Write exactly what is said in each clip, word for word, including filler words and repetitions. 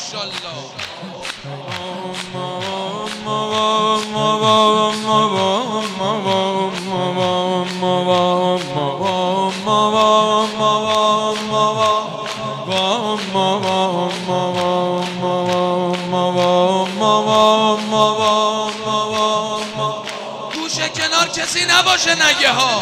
ماشاءالله. گوشه کنار کسی نباشه نگه ها.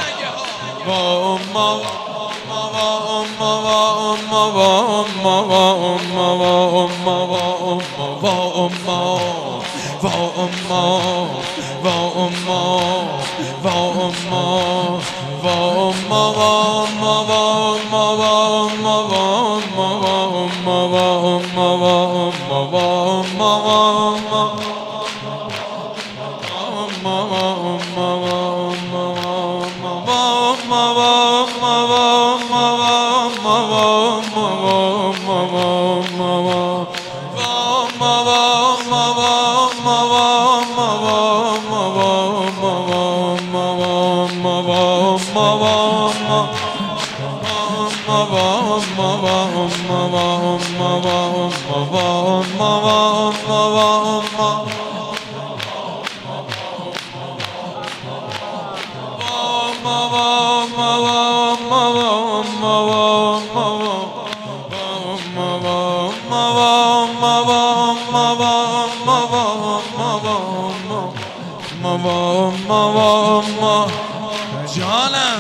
جانم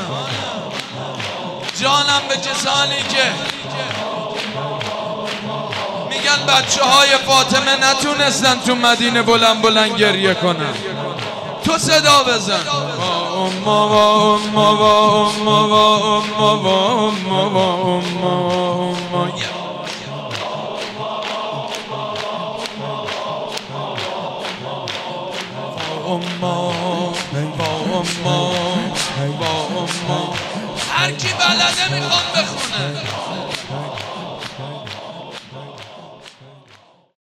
جانم به کسانی که میگن بچه های فاطمه نتونستن تو مدینه بلند بلند گریه کنن، تو صدا بزن. هر کی بلده میخوام بخونه.